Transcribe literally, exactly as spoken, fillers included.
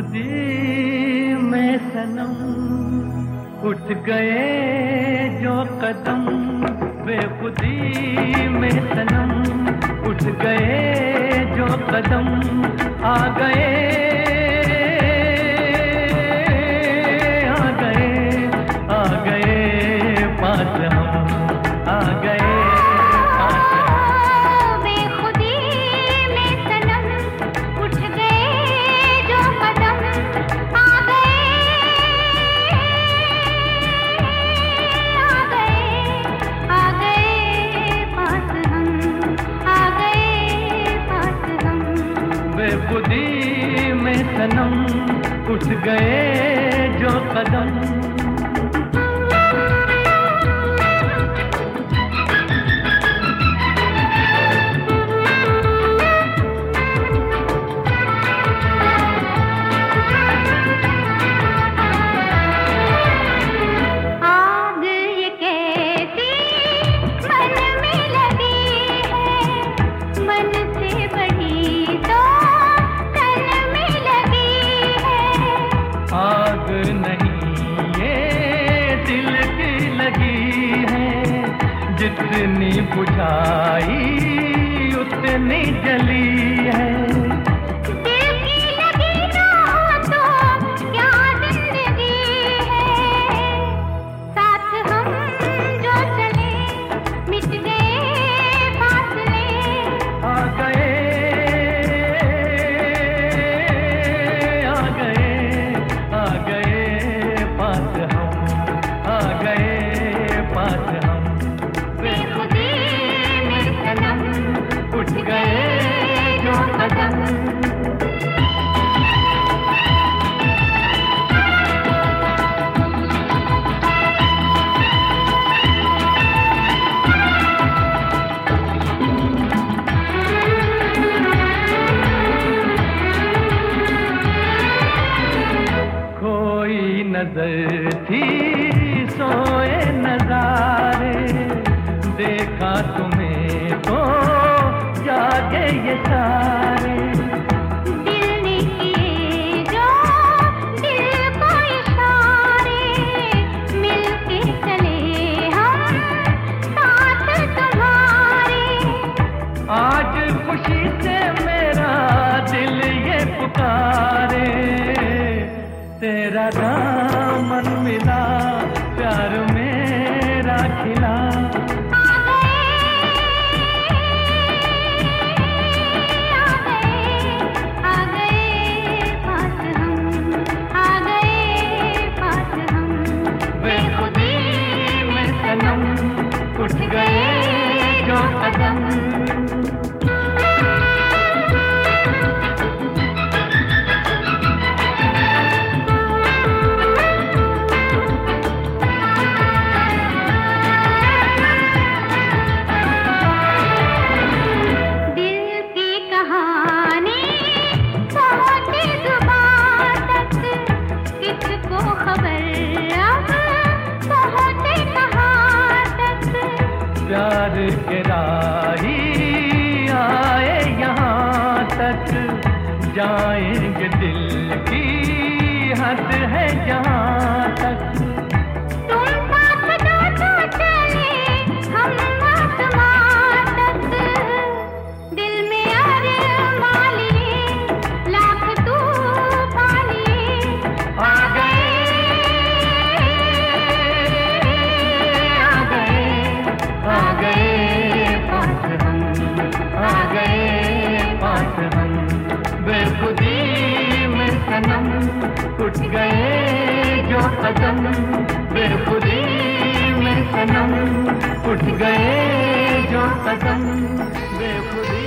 बेखुदी में सनम उठ गए जो कदम, बेखुदी में सनम उठ गए जो कदम, आ गए आ गए आ गए पास हम, आ गए बेखुदी में सनम उठ गए जो कदम। जितनी बुझाई उतनी जली है, दिल की लगी ना तो क्या जिंदगी है, साथ हम जो चले मिट गए फासले, आ गए आ गए आ गए पास हम, आ गए पास हम, उठ गए जो कदम। कोई नजर थी सोए नजारे, देखा तुम्हें तो जागे ये सारे, दिल ने किए जो दिल को इशारे, मिलके चले हम साथ तुम्हारे, आज खुशी से मेरा दिल ये पुकारे, तेरा दामन मिला प्यार मेरा खिला, उठ गए जो कदम। दिल की कहानी पहुंची जुबान तक, किसको खबर अब पहुंचे कहाँ तक, प्यार के राही आए यहाँ तक, जाएंगे दिल की हद है जहाँ तक, तुम साथ दो तो चले हम आसमां तक, दिल में अरमां लिए लाख तूफान लिए, आ गए आ गए पास हम, आ गए पास हम, बेखुदी में सनम उठ गए जो कदम, बेखुदी में सनम उठ गए जो कदम, बेखुदी